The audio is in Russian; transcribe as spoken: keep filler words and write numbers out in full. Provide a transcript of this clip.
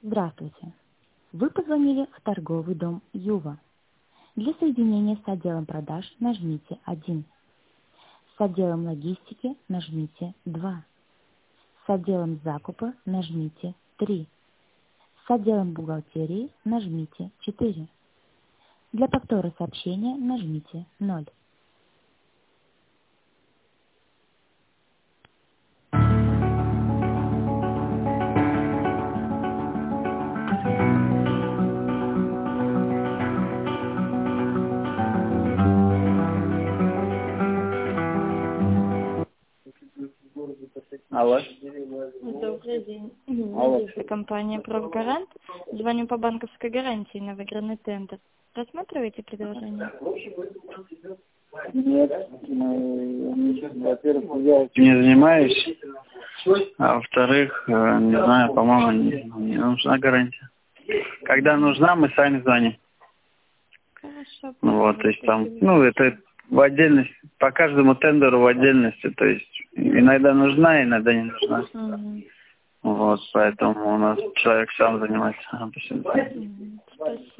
Здравствуйте. Вы позвонили в торговый дом Юва. Для соединения с отделом продаж нажмите один. С отделом логистики нажмите два. С отделом закупа нажмите три. С отделом бухгалтерии нажмите четыре. Для повтора сообщения нажмите ноль. Алло. Добрый день. Алло. Это компания «Профгарант». Звоню по банковской гарантии на выигранный тендер. Рассматриваете предложение? Нет, ну, во-первых, я этим не занимаюсь, а во-вторых, э, не знаю, по-моему, не, не нужна гарантия. Когда нужна, мы сами звоним. Хорошо. Ну вот, то есть там, ну, это в отдельности, по каждому тендеру в отдельности, то есть иногда нужна, иногда не нужна. Угу. Вот, поэтому у нас человек сам занимается. Угу. Спасибо.